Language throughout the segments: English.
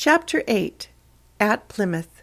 Chapter 8. At Plymouth.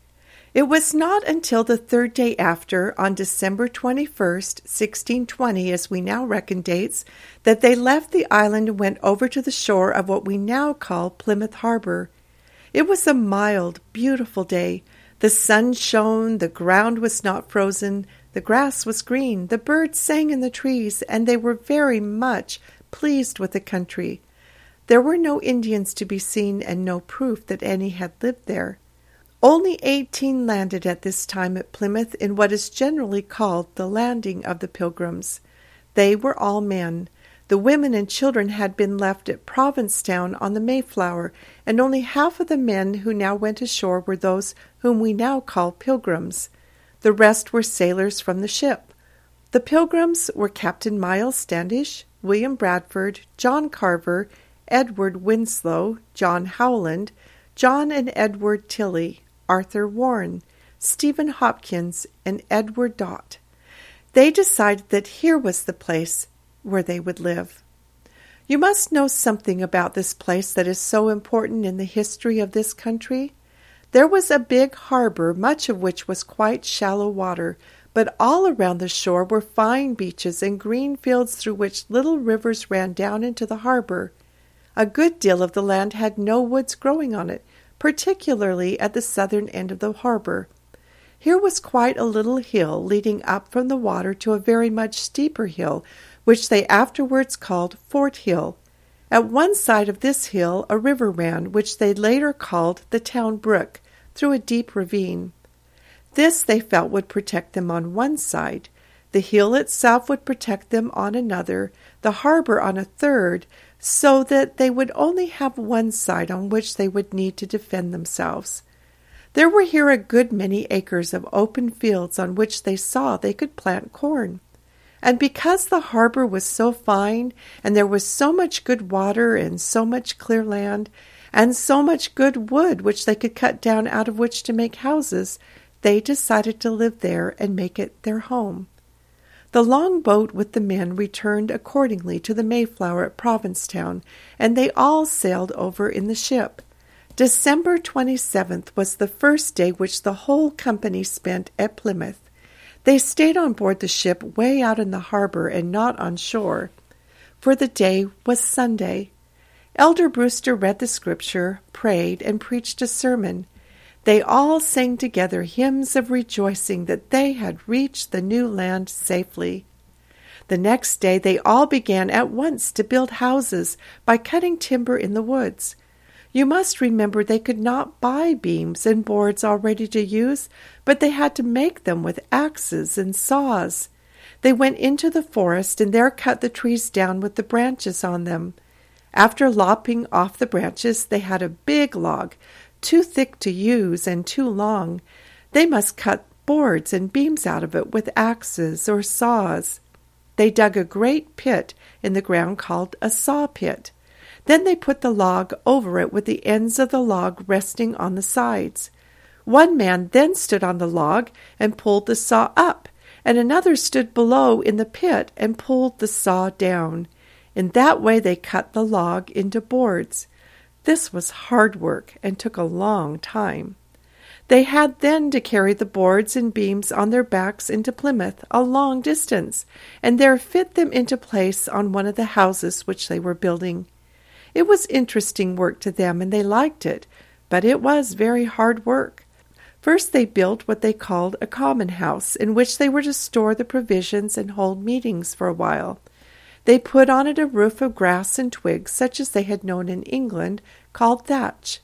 It was not until the third day after, on December 21st, 1620, as we now reckon dates, that they left the island and went over to the shore of what we now call Plymouth Harbor. It was a mild, beautiful day. The sun shone, the ground was not frozen, the grass was green, the birds sang in the trees, and they were very much pleased with the country. There were no Indians to be seen and no proof that any had lived there. Only 18 landed at this time at Plymouth in what is generally called the landing of the Pilgrims. They were all men. The women and children had been left at Provincetown on the Mayflower, and only half of the men who now went ashore were those whom we now call Pilgrims. The rest were sailors from the ship. The Pilgrims were Captain Miles Standish, William Bradford, John Carver, Edward Winslow, John Howland, John and Edward Tilley, Arthur Warren, Stephen Hopkins, and Edward Dott. They decided that here was the place where they would live. You must know something about this place that is so important in the history of this country. There was a big harbor, much of which was quite shallow water, but all around the shore were fine beaches and green fields through which little rivers ran down into the harbor. A good deal of the land had no woods growing on it, particularly at the southern end of the harbor. Here was quite a little hill leading up from the water to a very much steeper hill, which they afterwards called Fort Hill. At one side of this hill a river ran, which they later called the Town Brook, through a deep ravine. This they felt would protect them on one side. The hill itself would protect them on another, the harbor on a third, so that they would only have one side on which they would need to defend themselves. There were here a good many acres of open fields on which they saw they could plant corn. And because the harbor was so fine, and there was so much good water and so much clear land, and so much good wood which they could cut down out of which to make houses, they decided to live there and make it their home. The long boat with the men returned accordingly to the Mayflower at Provincetown, and they all sailed over in the ship. December 27th was the first day which the whole company spent at Plymouth. They stayed on board the ship way out in the harbor and not on shore, for the day was Sunday. Elder Brewster read the scripture, prayed, and preached a sermon. They all sang together hymns of rejoicing that they had reached the new land safely. The next day they all began at once to build houses by cutting timber in the woods. You must remember they could not buy beams and boards all ready to use, but they had to make them with axes and saws. They went into the forest and there cut the trees down with the branches on them. After lopping off the branches, they had a big log, too thick to use and too long. They must cut boards and beams out of it with axes or saws. They dug a great pit in the ground called a saw pit. Then they put the log over it with the ends of the log resting on the sides. One man then stood on the log and pulled the saw up, and another stood below in the pit and pulled the saw down. In that way they cut the log into boards. This was hard work and took a long time. They had then to carry the boards and beams on their backs into Plymouth a long distance, and there fit them into place on one of the houses which they were building. It was interesting work to them, and they liked it, but it was very hard work. First they built what they called a common house, in which they were to store the provisions and hold meetings for a while. They put on it a roof of grass and twigs, such as they had known in England, called thatch.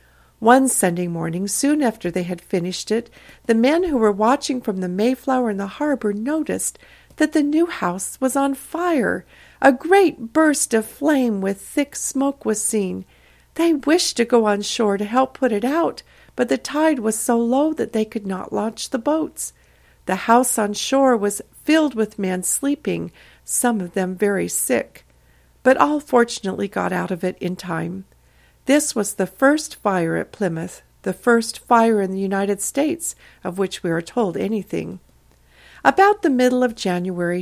One Sunday morning, soon after they had finished it, the men who were watching from the Mayflower in the harbor noticed that the new house was on fire. A great burst of flame with thick smoke was seen. They wished to go on shore to help put it out, but the tide was so low that they could not launch the boats. The house on shore was filled with men sleeping, some of them very sick, but all fortunately got out of it in time. This was the first fire at Plymouth, the first fire in the United States of which we are told anything. About the middle of January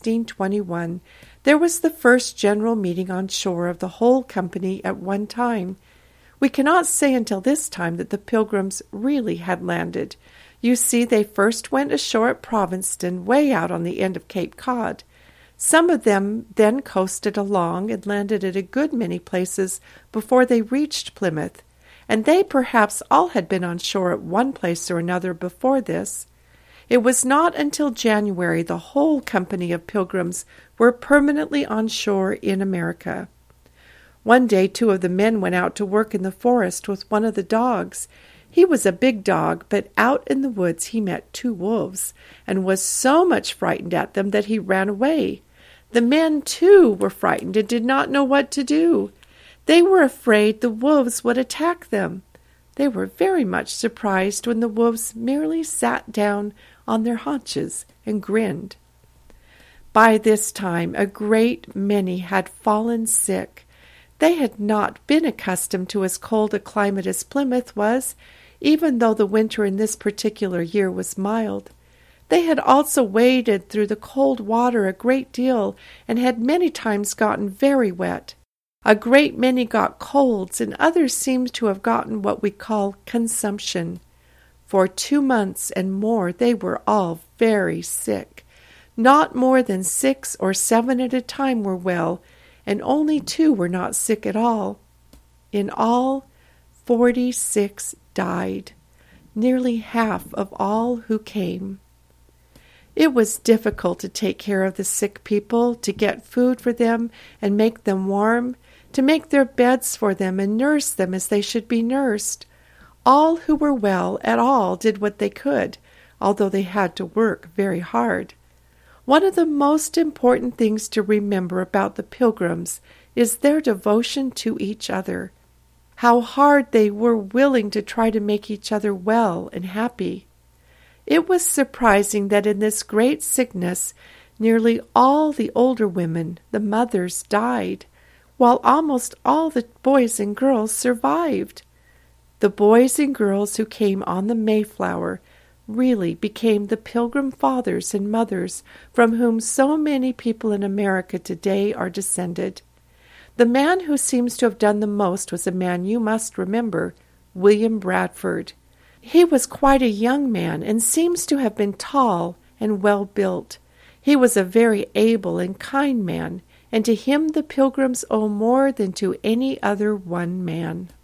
1621, there was the first general meeting on shore of the whole company at one time. We cannot say until this time that the Pilgrims really had landed. You see, they first went ashore at Provincetown, way out on the end of Cape Cod. Some of them then coasted along and landed at a good many places before they reached Plymouth, and they perhaps all had been on shore at one place or another before this. It was not until January the whole company of Pilgrims were permanently on shore in America. One day 2 of the men went out to work in the forest with one of the dogs. He was a big dog, but out in the woods he met 2 wolves, and was so much frightened at them that he ran away. The men, too, were frightened and did not know what to do. They were afraid the wolves would attack them. They were very much surprised when the wolves merely sat down on their haunches and grinned. By this time a great many had fallen sick. They had not been accustomed to as cold a climate as Plymouth was, even though the winter in this particular year was mild. They had also waded through the cold water a great deal, and had many times gotten very wet. A great many got colds, and others seemed to have gotten what we call consumption. For 2 months and more they were all very sick. Not more than 6 or 7 at a time were well, and only 2 were not sick at all. In all, 46 died, nearly half of all who came. It was difficult to take care of the sick people, to get food for them and make them warm, to make their beds for them and nurse them as they should be nursed. All who were well at all did what they could, although they had to work very hard. One of the most important things to remember about the Pilgrims is their devotion to each other. How hard they were willing to try to make each other well and happy. It was surprising that in this great sickness nearly all the older women, the mothers, died, while almost all the boys and girls survived. The boys and girls who came on the Mayflower really became the Pilgrim fathers and mothers from whom so many people in America today are descended. The man who seems to have done the most was a man you must remember, William Bradford. He was quite a young man and seems to have been tall and well built. He was a very able and kind man, and to him the Pilgrims owe more than to any other one man.